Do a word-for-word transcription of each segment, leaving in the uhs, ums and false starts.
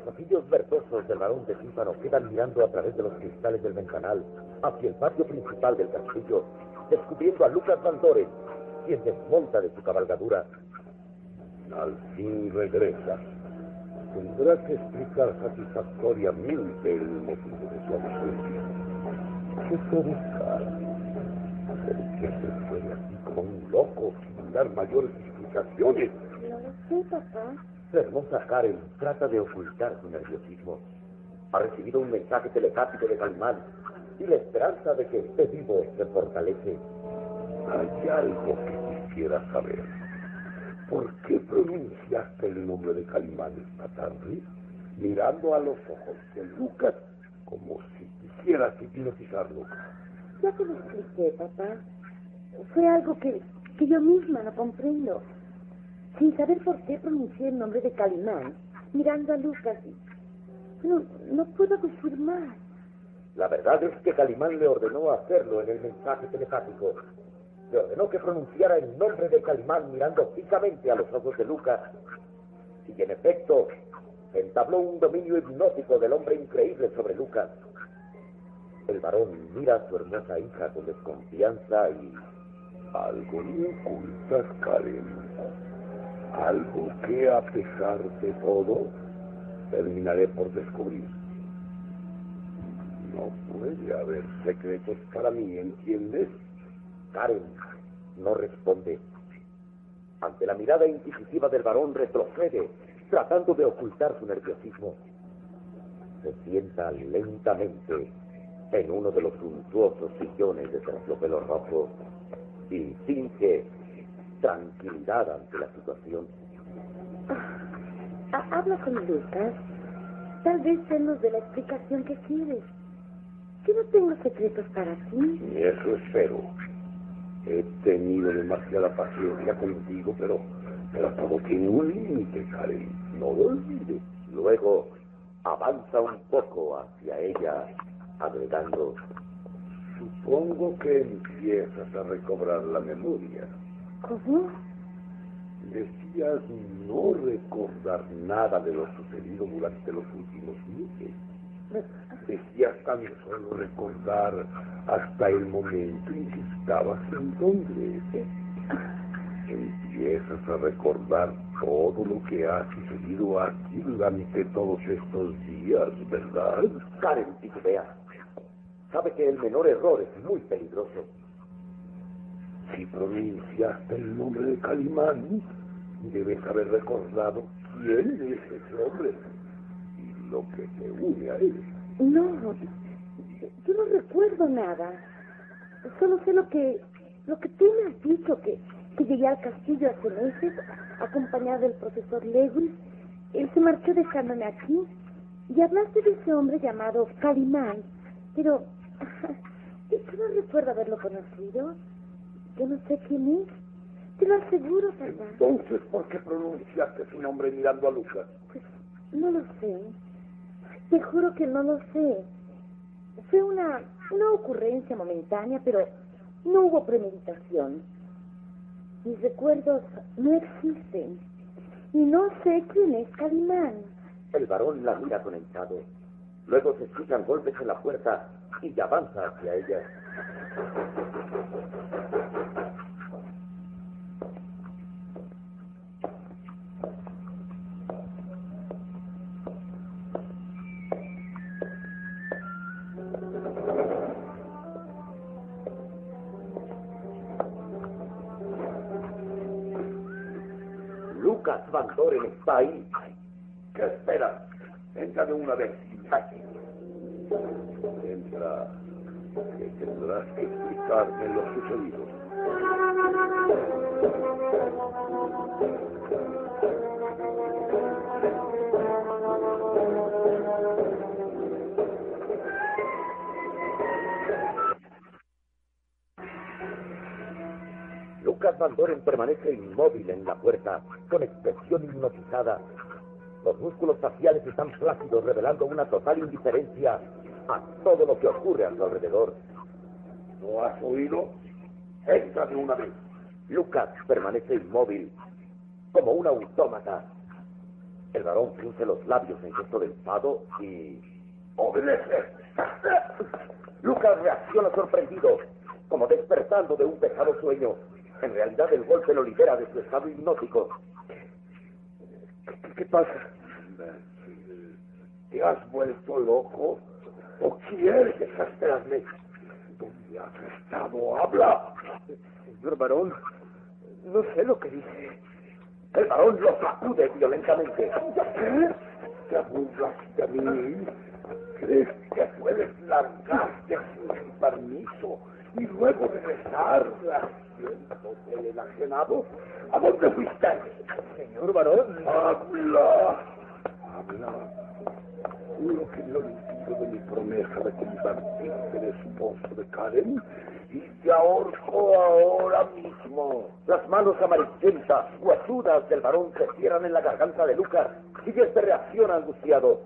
ojillos verdosos del varón de tímpano quedan mirando a través de los cristales del ventanal hacia el patio principal del castillo, descubriendo a Lucas Van Doren, quien desmonta de su cabalgadura. Al fin regresa. Tendrá que explicar satisfactoriamente el motivo de su ausencia. ¿Qué fue buscar? ¿Por qué se fue así como un loco sin dar mayores explicaciones? No lo sé, papá. La hermosa Karen trata de ocultar su nerviosismo. Ha recibido un mensaje telepático de Calimán y la esperanza de que esté vivo se fortalece. Hay algo que quisiera saber. ¿Por qué pronunciaste el nombre de Calimán esta tarde, mirando a los ojos de Lucas como si quisieras hipnotizarlo? Ya te lo expliqué, papá. Fue algo que, que yo misma no comprendo. Sin saber por qué pronuncié el nombre de Calimán, mirando a Lucas. Pero no puedo decir más. La verdad es que Calimán le ordenó hacerlo en el mensaje telepático. Le ordenó que pronunciara el nombre de Calimán mirando fijamente a los ojos de Lucas. Y en efecto, entabló un dominio hipnótico del hombre increíble sobre Lucas. El varón mira a su hermosa hija con desconfianza y... Algo me ocultas, Karen. Algo que, a pesar de todo, terminaré por descubrir. No puede haber secretos para mí, ¿entiendes? Karen no responde. Ante la mirada inquisitiva del varón retrocede, tratando de ocultar su nerviosismo. Se sienta lentamente en uno de los suntuosos sillones de terciopelo rojo y finge tranquilidad ante la situación. Ah, habla con Lucas. Tal vez él nos dé la explicación que quieres. Yo no tengo secretos para ti. Y eso espero. He tenido demasiada paciencia contigo, pero, pero todo tiene un límite, Karen. No lo olvides. Luego avanza un poco hacia ella, agregando: Supongo que empiezas a recobrar la memoria. ¿Cómo? Decías no recordar nada de lo sucedido durante los últimos meses. Decías tan solo recordar hasta el momento en que estabas en Londres. Empiezas a recordar todo lo que ha sucedido aquí durante todos estos días, ¿verdad? Karen titubea. Sabe que el menor error es muy peligroso. Si pronunciaste el nombre de Calimán, debes haber recordado quién es ese hombre y lo que te une a él. No, yo no recuerdo nada. Solo sé lo que lo que tú me has dicho, que, que llegué al castillo hace meses, acompañada del profesor Lewis. Él se marchó dejándome aquí. Y hablaste de ese hombre llamado Calimán, pero yo no recuerdo haberlo conocido. Yo no sé quién es. Te lo aseguro, papá. Entonces, ¿por qué pronunciaste su nombre mirando a Lucas? Pues, no lo sé. Te juro que no lo sé. Fue una, una ocurrencia momentánea, pero no hubo premeditación. Mis recuerdos no existen. Y no sé quién es Calimán. El varón la mira conectado. Luego se escuchan golpes en la puerta y avanza hacia ella. Lucas Van Doren está ahí. ¿Qué esperas? Entra de una vez. Entra, que tendrás que explicarme lo sucedido. Lucas Van Doren permanece inmóvil en la puerta, con expresión hipnotizada. Los músculos faciales están flácidos, revelando una total indiferencia a todo lo que ocurre a su alrededor. ¿No has oído? Entra de una vez. Lucas permanece inmóvil, como un autómata. El varón frunce los labios en gesto de enfado y... ¡Obedece! Lucas reacciona sorprendido, como despertando de un pesado sueño. En realidad el golpe lo libera de su estado hipnótico. ¿Qué, qué pasa? ¿Te has vuelto loco? ¿O quieres exasperarme? ¿Dónde has estado? ¡Habla! Señor varón, no sé lo que dice. El varón lo sacude violentamente. ¿Qué? ¿Te burlas de mí? ¿Crees que puedes largarte sin permiso y luego regresar haciéndote el enajenado? ¿A dónde fuiste? Señor varón. Habla, habla. Juro que no olvido de mi promesa de convertirte en esposo de Karen y te ahorco ahora mismo. Las manos amarillentas, huesudas del varón se cierran en la garganta de Lucas y este reacciona angustiado.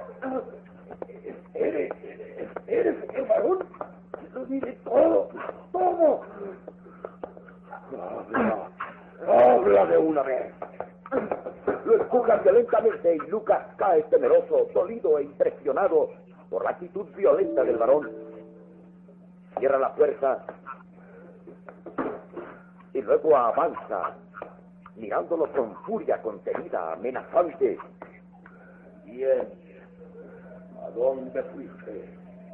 ¿Eres, eres el varón? Lo diré todo, todo. Habla, habla de una vez. Lo empujan violentamente y Lucas cae temeroso, dolido e impresionado por la actitud violenta del varón. Cierra la puerta y luego avanza, mirándolo con furia contenida, amenazante. Bien. ¿A dónde fuiste?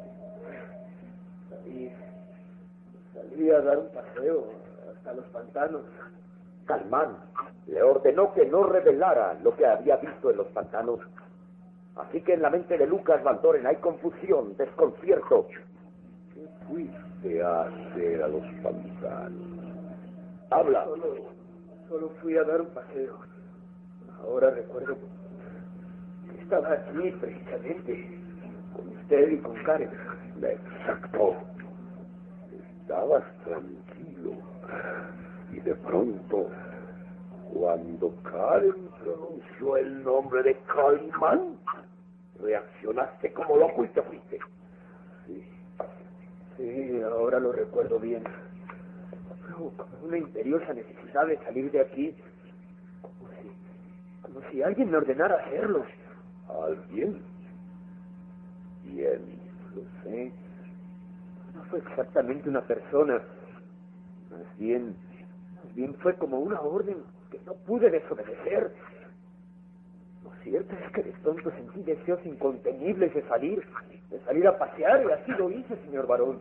Salí, salí a dar un paseo hasta los pantanos. Calimán le ordenó que no revelara lo que había visto en los pantanos. Así que en la mente de Lucas Van Doren hay confusión, desconcierto. ¿Qué fuiste a hacer a los pantanos? Habla. Solo, solo fui a dar un paseo. Ahora recuerdo que estaba aquí precisamente, con usted y con Karen. Exacto. Estabas tranquilo. Y de pronto, cuando Karen pronunció el nombre de Calimán, reaccionaste como loco y te fuiste. Sí, sí, ahora lo recuerdo bien. Pero como una imperiosa necesidad de salir de aquí, como si, como si alguien me ordenara hacerlo. ¿Alguien? ¿Quién? No sé, no fue exactamente una persona, más bien, más bien fue como una orden que no pude desobedecer. Lo cierto es que de pronto sentí deseos incontenibles de salir, de salir a pasear, y así lo hice, señor varón.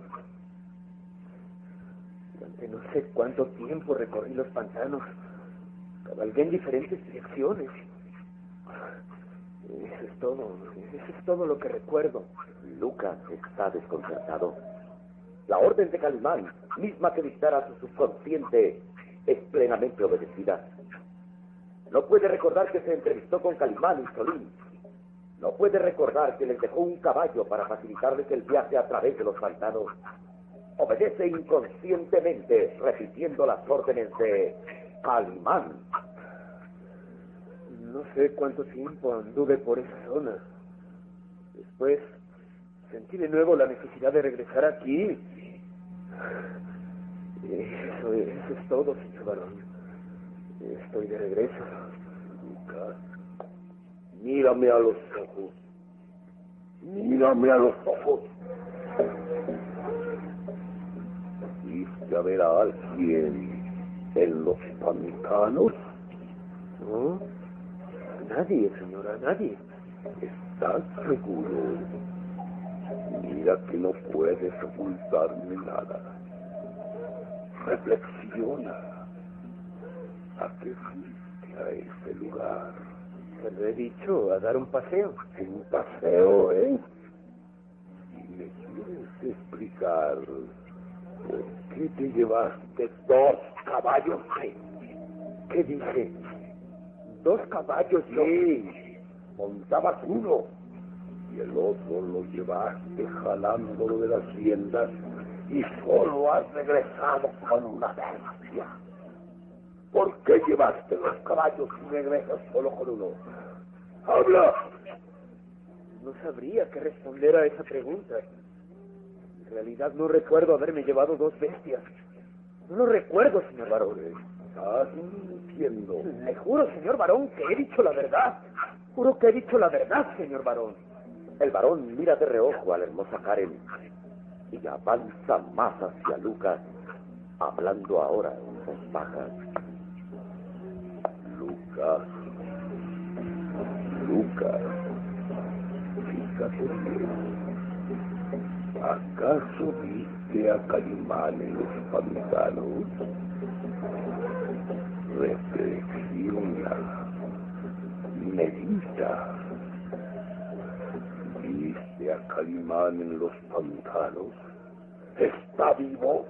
Durante no sé cuánto tiempo recorrí los pantanos, cabalgué en diferentes direcciones. Eso es todo, eso es todo lo que recuerdo. Lucas está desconcertado. La orden de Calimán, misma que dictara a su subconsciente, es plenamente obedecida. No puede recordar que se entrevistó con Calimán y Solín. No puede recordar que les dejó un caballo para facilitarles el viaje a través de los pantanos. Obedece inconscientemente, repitiendo las órdenes de Calimán. No sé cuánto tiempo anduve por esa zona. Después sentí de nuevo la necesidad de regresar aquí. Eso, eso es todo, señor varón. Estoy de regreso. Lucas, mírame a los ojos. Mírame a los ojos. ¿Viste a ver a alguien en los pantanos? No, nadie, señora, nadie. ¿Estás seguro? Mira que no puedes ocultarme nada. Reflexiona. ¿A qué fuiste a ese lugar? Se lo he dicho, a dar un paseo. Un paseo, ¿eh? ¿Y me quieres explicar por qué te llevaste dos caballos? ¿Qué dice? ¿Dos caballos? Sí, montabas uno y el otro lo llevaste jalándolo de las riendas y solo has regresado con una bestia. ¿Por qué llevaste los caballos y regresas solo con uno? ¡Habla! No sabría qué responder a esa pregunta. En realidad no recuerdo haberme llevado dos bestias. No lo recuerdo, señor varón. Estás mintiendo. Le juro, señor varón, que he dicho la verdad. Juro que he dicho la verdad, señor varón. El varón mira de reojo a la hermosa Karen y avanza más hacia Lucas, hablando ahora en voz baja. Lucas, Lucas, fíjate bien. ¿Acaso viste a Calimán en los pantanos? Reflexiona, medita. ¿Viste a Calimán en los pantanos? ¿Está vivo?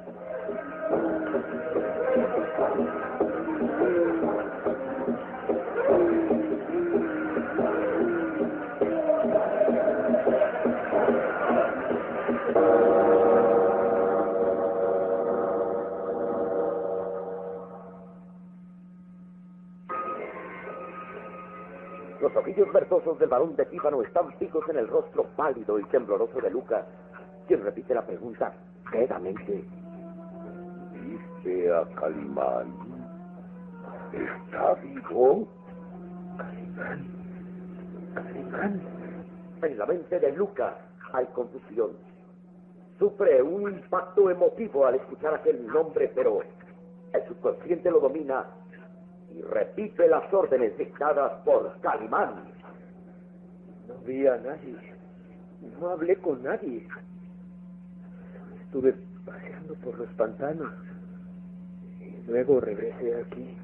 Los ojillos verdosos del varón de Tífano están fijos en el rostro pálido y tembloroso de Lucas, quien repite la pregunta quedamente. ¿Viste a Calimán? ¿Está vivo? Calimán, Calimán. En la mente de Lucas hay confusión. Sufre un impacto emotivo al escuchar aquel nombre, pero el subconsciente lo domina y repite las órdenes dictadas por Calimán. No vi a nadie. No hablé con nadie. Estuve paseando por los pantanos y luego regresé aquí.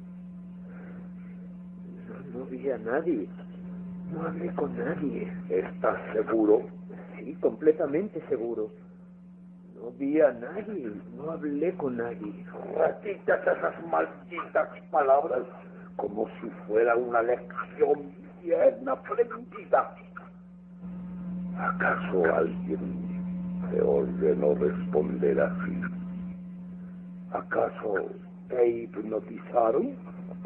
No, no vi a nadie. No hablé con nadie. ¿Estás seguro? Sí, completamente seguro. No vi a nadie. No hablé con nadie. Repitas esas malditas palabras como si fuera una lección bien aprendida. ¿Acaso alguien te ordenó responder así? ¿Acaso te hipnotizaron?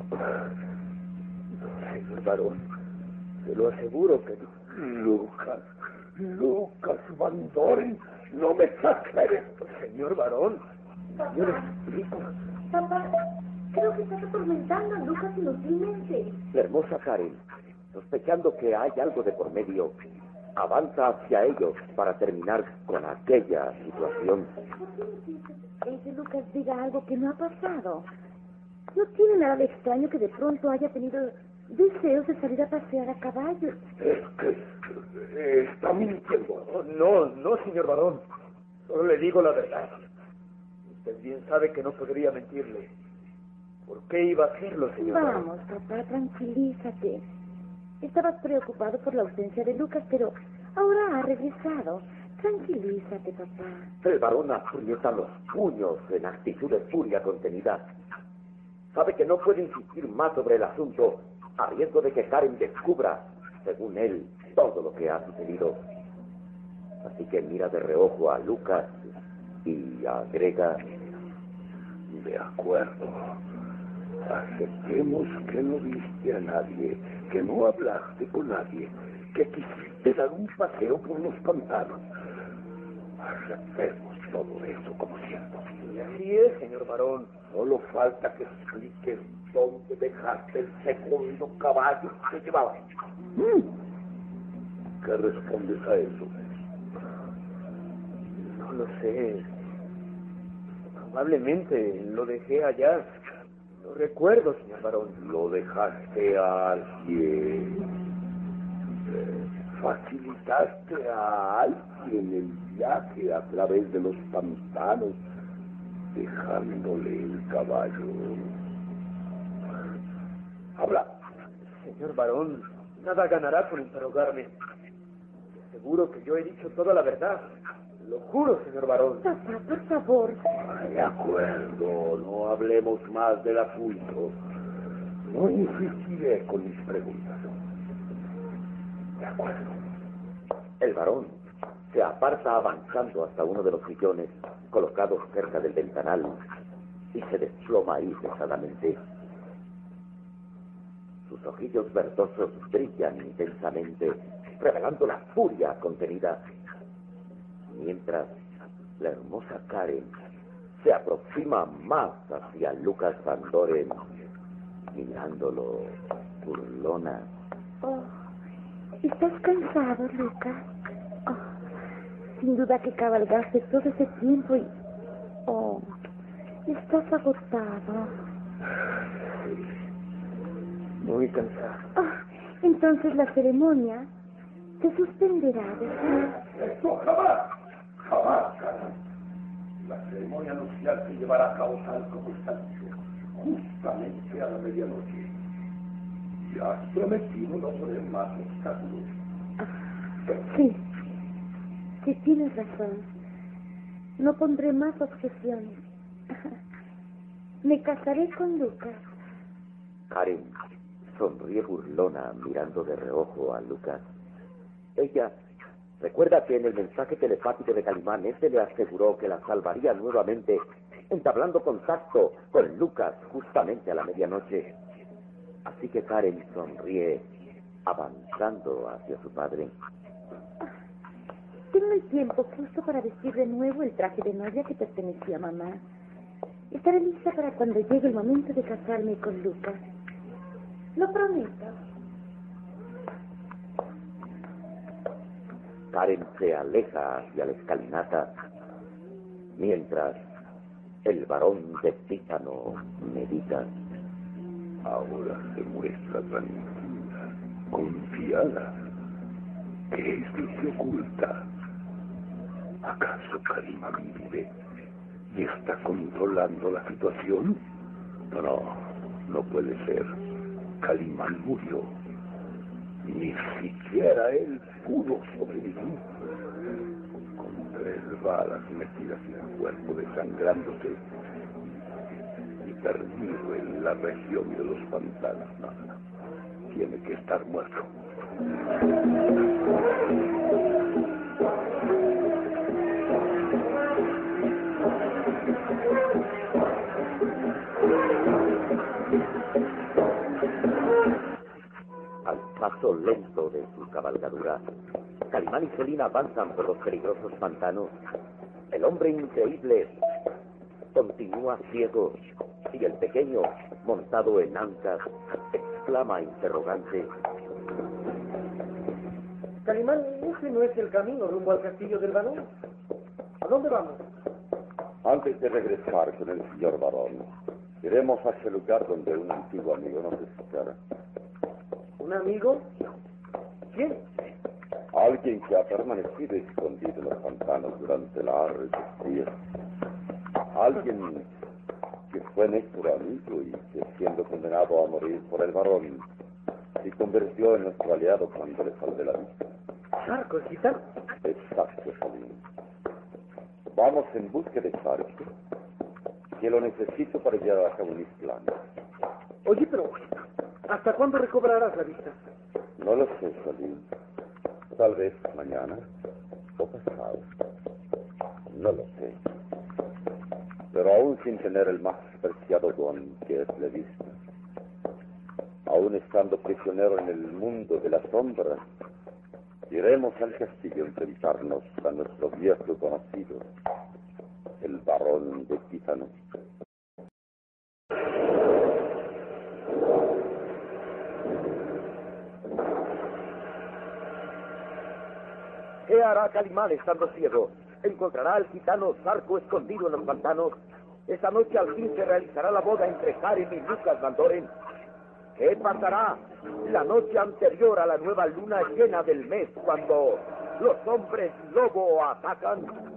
No, señor varón. Se lo aseguro que no. Lucas, Lucas Van Doren, no me exageres. Señor varón, yo le explico. Papá, creo que estás atormentando a Lucas inutilmente. La hermosa Karen, sospechando que hay algo de por medio, avanza hacia ellos para terminar con aquella situación. ¿Por qué necesitas que Lucas diga algo que no ha pasado? No tiene nada de extraño que de pronto haya tenido deseos de salir a pasear a caballo. Es que eh, está mintiendo. No, no, señor varón. Solo le digo la verdad. Usted bien sabe que no podría mentirle. ¿Por qué iba a hacerlo, señor varón? Vamos, papá, tranquilízate. Estabas preocupado por la ausencia de Lucas, pero ahora ha regresado. Tranquilízate, papá. El varón aprieta los puños en actitud de furia contenida. Sabe que no puede insistir más sobre el asunto a riesgo de que Karen descubra, según él, todo lo que ha sucedido. Así que mira de reojo a Lucas y agrega: De acuerdo. Aceptemos que no viste a nadie, que no hablaste con nadie, que quisiste dar un paseo por los pantanos. Aceptemos todo eso como cierto. Y así es, señor varón. Solo falta que expliques dónde dejaste el segundo caballo que llevabas. ¿Qué respondes a eso? No lo sé. Probablemente lo dejé allá. Lo recuerdo, señor varón. Lo dejaste a alguien. Eh, facilitaste a alguien el viaje a través de los pantanos, dejándole el caballo. Habla. Señor varón, nada ganará por interrogarme. Seguro que yo he dicho toda la verdad. Lo juro, señor varón. Papá, por favor. De acuerdo, no hablemos más del asunto. No insistiré con mis preguntas. De acuerdo. El varón se aparta avanzando hasta uno de los sillones colocados cerca del ventanal y se desploma ahí pesadamente. Sus ojillos verdosos brillan intensamente, revelando la furia contenida, mientras la hermosa Karen se aproxima más hacia Lucas Van Doren, mirándolo burlona. Oh, ¿estás cansado, Lucas? Oh, sin duda que cabalgaste todo ese tiempo y... Oh, estás agotado. Muy cansado. Oh, entonces la ceremonia se suspenderá, ¿verdad? ¡Esto jamás! ¡Jamás, cara! La ceremonia nupcial se llevará a cabo tal como está dicho, justamente a la medianoche. Ya has prometido no poner más obstáculos. Sí, sí tienes razón. No pondré más objeciones. Me casaré con Lucas. Karen sonríe burlona mirando de reojo a Lucas. Ella recuerda que en el mensaje telepático de Calimán este le aseguró que la salvaría nuevamente, entablando contacto con Lucas justamente a la medianoche. Así que Karen sonríe, avanzando hacia su padre. Tengo el tiempo justo para vestir de nuevo el traje de novia que pertenecía a mamá. Estaré lista para cuando llegue el momento de casarme con Lucas. Lo prometo. Karen se aleja hacia la escalinata, mientras el varón de Pícano medita. Ahora se muestra tranquila, confiada. ¿Qué es lo que oculta? ¿Acaso Calimán vive y está controlando la situación? No, no puede ser. Calimán murió. Ni siquiera él pudo sobrevivir. Con tres balas metidas en el cuerpo, desangrándose y perdido en la región de los pantanos. No, no. Tiene que estar muerto. Al paso lento de su cabalgadura, Calimán y Celina avanzan por los peligrosos pantanos. El hombre increíble continúa ciego y el pequeño, montado en ancas, exclama interrogante. Calimán, ese no es el camino rumbo al castillo del varón. ¿A dónde vamos? Antes de regresar con el señor varón, iremos a ese lugar donde un antiguo amigo nos espera. ¿Un amigo? ¿Quién? Alguien que ha permanecido escondido en los pantanos durante largos días. Alguien que fue nuestro amigo y que, siendo condenado a morir por el varón, se convirtió en nuestro aliado cuando le salvé la vida. Sarco, el gitano. Exacto, Salim. Vamos en busca de Sarco, que lo necesito para llevar a cabo mis planes. Oye, pero ¿hasta cuándo recobrarás la vista? No lo sé, Salim. Tal vez mañana o pasado. No lo sé. Pero aún sin tener el más preciado don que es la vista, aún estando prisionero en el mundo de la sombra, iremos al castillo a enfrentarnos a nuestro viejo conocido, el varón de Pícano. ¿Qué hará Calimán estando ciego? ¿Encontrará al gitano Sarco escondido en los pantanos? Esta noche al fin se realizará la boda entre Karen y Lucas Van Doren. ¿Qué pasará la noche anterior a la nueva luna llena del mes, cuando los hombres lobo atacan?